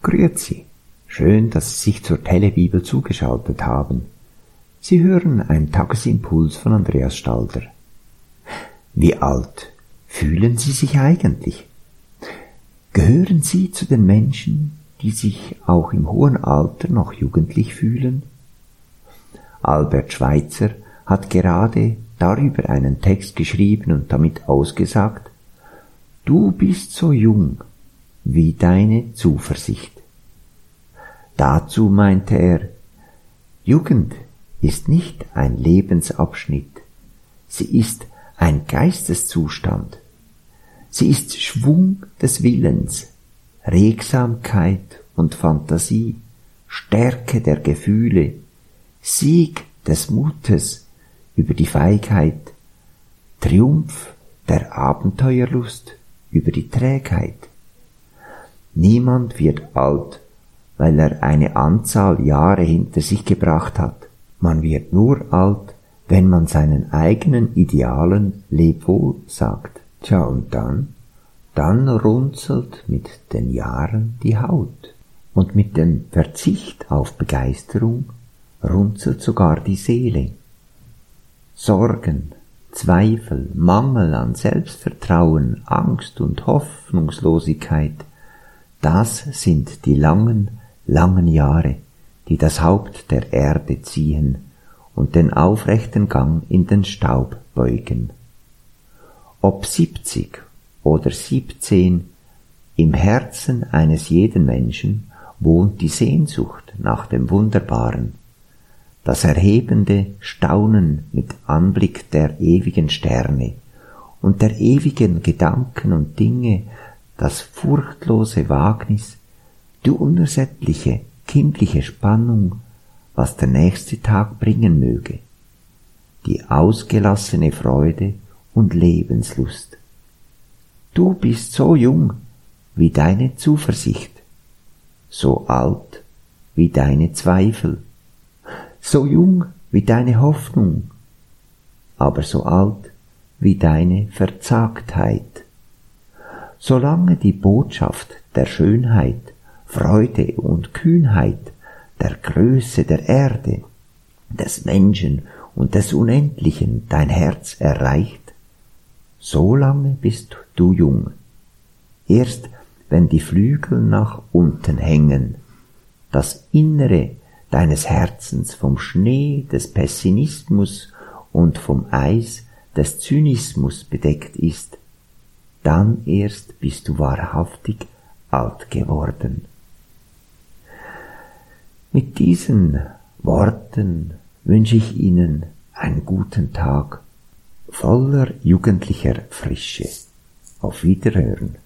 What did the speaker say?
Grüezi, schön, dass Sie sich zur Telebibel zugeschaltet haben. Sie hören einen Tagesimpuls von Andreas Stalder. Wie alt fühlen Sie sich eigentlich? Gehören Sie zu den Menschen, die sich auch im hohen Alter noch jugendlich fühlen? Albert Schweitzer hat gerade darüber einen Text geschrieben und damit ausgesagt: Du bist so jung wie deine Zuversicht. Dazu meinte er, Jugend ist nicht ein Lebensabschnitt, sie ist ein Geisteszustand. Sie ist Schwung des Willens, Regsamkeit und Fantasie, Stärke der Gefühle, Sieg des Mutes über die Feigheit, Triumph der Abenteuerlust über die Trägheit. Niemand wird alt, weil er eine Anzahl Jahre hinter sich gebracht hat. Man wird nur alt, wenn man seinen eigenen Idealen Lebwohl sagt. Tja, und dann runzelt mit den Jahren die Haut. Und mit dem Verzicht auf Begeisterung runzelt sogar die Seele. Sorgen, Zweifel, Mangel an Selbstvertrauen, Angst und Hoffnungslosigkeit, das sind die langen Jahre, die das Haupt der Erde ziehen und den aufrechten Gang in den Staub beugen. Ob 70 oder 17, im Herzen eines jeden Menschen wohnt die Sehnsucht nach dem Wunderbaren, das erhebende Staunen mit Anblick der ewigen Sterne und der ewigen Gedanken und Dinge, das furchtlose Wagnis, die unersättliche, kindliche Spannung, was der nächste Tag bringen möge, die ausgelassene Freude und Lebenslust. Du bist so jung wie deine Zuversicht, so alt wie deine Zweifel, so jung wie deine Hoffnung, aber so alt wie deine Verzagtheit. Solange die Botschaft der Schönheit, Freude und Kühnheit, der Größe der Erde, des Menschen und des Unendlichen dein Herz erreicht, so lange bist du jung. Erst wenn die Flügel nach unten hängen, das Innere deines Herzens vom Schnee des Pessimismus und vom Eis des Zynismus bedeckt ist, dann erst bist du wahrhaftig alt geworden. Mit diesen Worten wünsche ich Ihnen einen guten Tag voller jugendlicher Frische. Auf Wiederhören.